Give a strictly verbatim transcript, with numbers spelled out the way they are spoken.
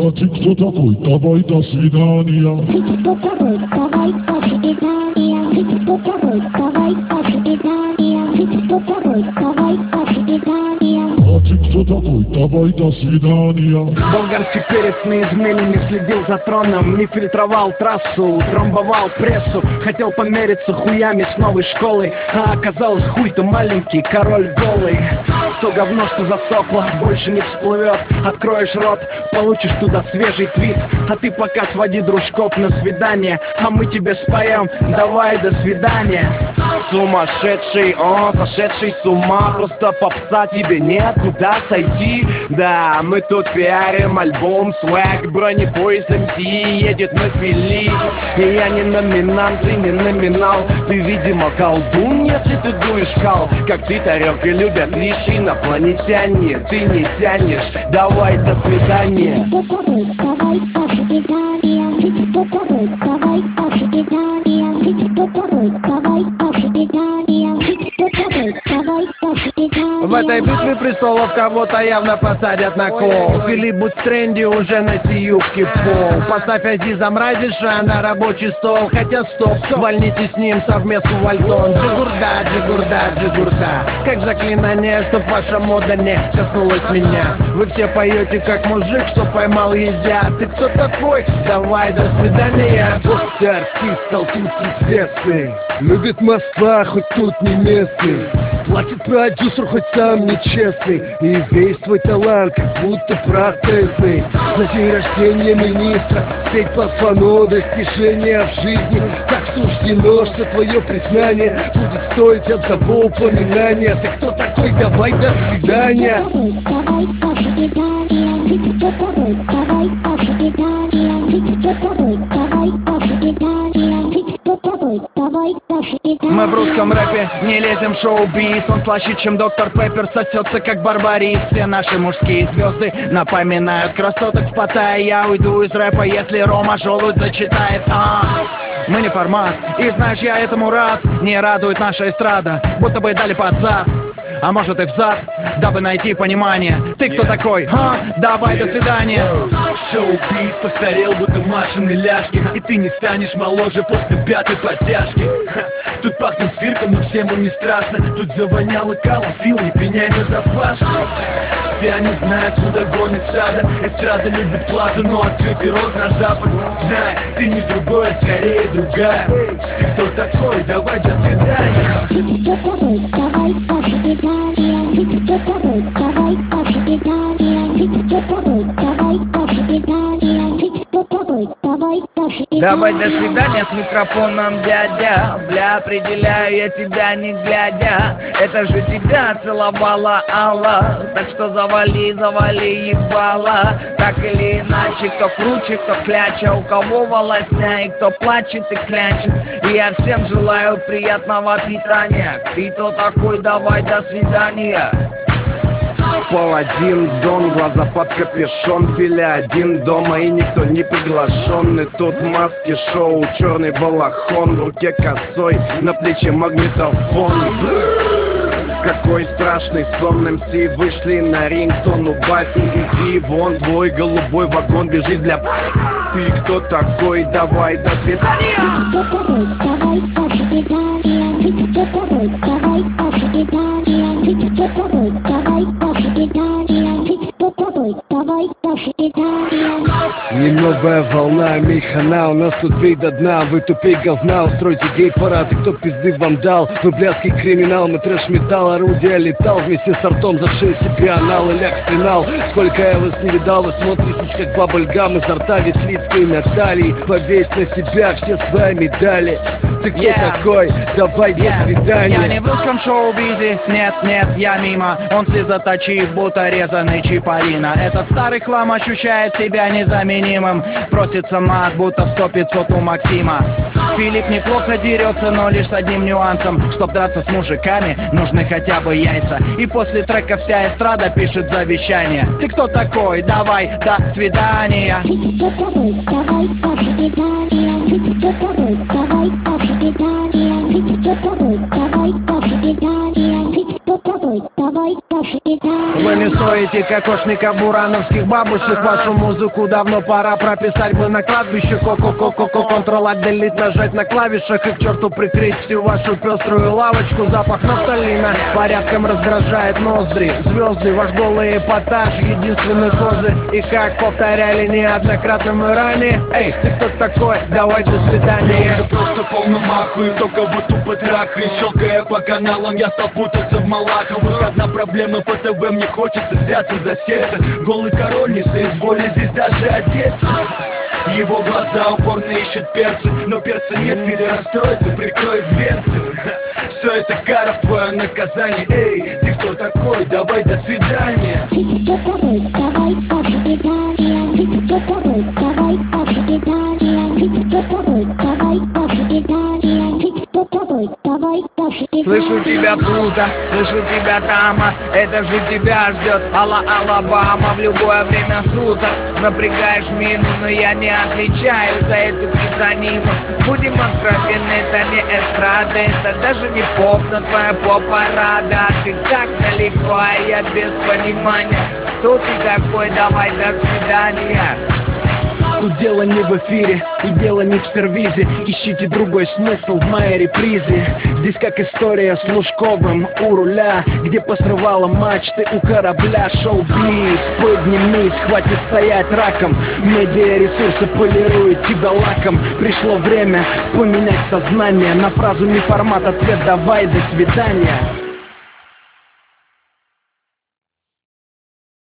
А ты кто такой? Давай, до свидания. Ты кто такой? Давай, до свидания. Ты кто такой? Давай, до свидания. Ты кто такой? Давай, до свидания. А ты кто такой? Давай, до свидания. Болгарский перец на измене, не следил за троном, не фильтровал трассу, трамбовал прессу. Хотел помериться хуями с новой школой, а оказалось хуй-то маленький, король голый. То говно, что засохло, больше не всплывет. Откроешь рот, получишь туда свежий твит. А ты пока своди дружков на свидание, а мы тебе споем давай, до свидания. Сумасшедший, о, сошедший с ума. Просто попса, тебе нет куда сойти. Да, мы тут пиарим альбом, свэг, бронепоезд эм си едет на фили. И я не номинант, ты не номинал. Ты, видимо, колдун, если ты дуешь кал. Как ты, Тарек, и любят лишь инопланетяне. Ты не тянешь, давай, до свидания. Ты кто такой? Давай, до свидания. Ты кто такой? Давай, до свидания. Ты кто такой? Давай, до свидания. Ты кто такой? Давай, до свидания. В этой битве престолов кого-то явно посадят на кол. Филипп, будь в тренде, уже носи юбки в пол. Поставь Азиза Мразиша на рабочий стол. Хотя стоп, вольните с ним совместно вальтон. Джигурда, джигурда, джигурда. Как заклинание, чтоб ваша мода не коснулась меня. Вы все поете как мужик, что поймал езя. Ты кто такой? Давай, до свидания. Просто артист, а тут известный. Любит Москва, хоть тут не местный. Платит продюсер, хоть сам нечестный. И весь твой талант, как будто протезный. На день рождения министра спеть под фано достижения в жизни. Так суждено, что твое признание будет стоить одного упоминания. Ты кто такой? Давай, до свидания. Давай, до свидания. Ты кто такой? Давай, до свидания. Ты кто такой? Давай, до свидания. Ты кто такой? Давай, до свидания. Мы в русском рэпе не лезем в шоу-биз. Он слаще, чем доктор Пеппер, сосется как барбарис. Все наши мужские звезды напоминают красоток в Паттайе. Я уйду из рэпа, если Рома Желудь зачитает. А, мы не формат, и знаешь, я этому рад. Не радует наша эстрада, будто бы дали под зад. А может и взад, дабы найти понимание. Ты кто такой? А? Давай, до свидания. Шоу-биз постарел, будто Машины ляжки. И ты не станешь моложе после пятой подтяжки. Ха, тут пахнет цирком, но всем им не страшно. Тут завоняло калом, Фил, не пеняй на запашку. Все они знают, куда гонит стадо. Эстрада любит плату, но открытый рот на запад. Знай, ты не другой, а скорее другая. Ты кто такой? Давай, до свидания. Ты кто такой? Давай, до свидания. Ты кто такой? Давай, до свидания. Ты кто такой? Давай, до свидания. Ты кто такой? Давай, до свидания. Давай, до свидания с микрофоном, дядя. Бля, определяю я тебя не глядя. Это же тебя целовала Алла. Так что завали, завали ебало. Так или иначе, кто круче, кто кляча. У кого волосня и кто плачет и клянчит. И я всем желаю приятного питания. Ты кто такой? Давай, до свидания. Паладин, Дон, глаза под капюшон. Филя один дома и никто не приглашенный. Тут маски шоу, черный балахон. В руке косой, на плече магнитофон. Какой страшный сон. эм си вышли на ринг, тон убавь и иди вон. Твой голубой вагон бежит для... Ты кто такой? Давай, до свидания. Ты кто такой? Давай, до свидания. Ты кто такой? Давай, до свидания. Ты кто такой? Давай, до свидания. Ты кто такой? Давай, до свидания. Не новая волна, мейхана, у нас тут бей до дна. Вы тупей говна, устройте гей-парад. И кто пизды вам дал? Вы блядский криминал, мы трэш-металл. Орудие летал вместе с ртом, за шею себе анал и ляг стенал. Сколько я вас не видал, вы смотритесь как бабльгам. Изо рта Ветлицкой Натальи. Повесь на себя все свои медали. Ты кто Yeah. такой? Давай, Yeah. до свидания. Я не в русском шоу-бизе, нет, нет, я мимо. Он слезоточив, будто резаный Чиполлино. Этот старый хлам ощущает себя незаменимым. Просится мат, будто сто пятьсот у Максима. Филипп неплохо дерется, но лишь с одним нюансом. Чтоб драться с мужиками, нужны хотя бы яйца. И после трека вся эстрада пишет завещание. Ты кто такой? Давай, до свидания. Ты кто такой? Давай, до свидания. Ты кто такой? Давай, до свидания. Ты кто такой? Давай, до свидания. Ты кто такой? Давай, до до свидания. Вы не стоите кокошника бурановских бабушек. Вашу музыку давно пора прописать бы на кладбище. Ко-ко-ко-ко-ко, контрол-делит нажать на клавишах и к черту прикрыть всю вашу пеструю лавочку. Запах нафталина порядком раздражает ноздри. Звезды, ваш голый эпатаж, единственный козырь. И как повторяли неоднократно мы ранее: эй, ты кто такой? Давай до свидания. Я просто полно махаю, то кого тупо трахаю. Щелкая по каналам, я стал путаться в Малаховых. Одна проблема по ТВ, мне хочется взяться за сердце. Голый король не соизволит здесь даже одеться. Его глаза упорно ищут перцы, но перца нет, Филя расстроится, прикроет дверцы. Все это кара в твое наказание. Эй, ты кто такой? Давай до свидания. Ты кто такой? Давай до свидания. Ты кто такой? Давай до свидания. Ты кто такой? Давай до свидания. Ты кто такой? Давай до свидания. Слышу тебя, Плута, слышу тебя, Тама. Это же тебя ждет Алла Алабама в любое время суток. Напрягаешь мину, но я не отвечаю за эту псевдониму. Будем откровенны, это не эстрада, это даже не поп, но твоя поп-парада. Ты так далеко, а я без понимания. Кто ты такой? Давай до свидания. Тут дело не в эфире и дело не в сервизе. Ищите другой смысл в моей репризе. Здесь как история с Лужковым у руля, где посрывала мачты у корабля. Шоу-биз, поднимись, хватит стоять раком. Медиаресурсы полируют тебя лаком. Пришло время поменять сознание на фразу не формат, ответ давай до свидания.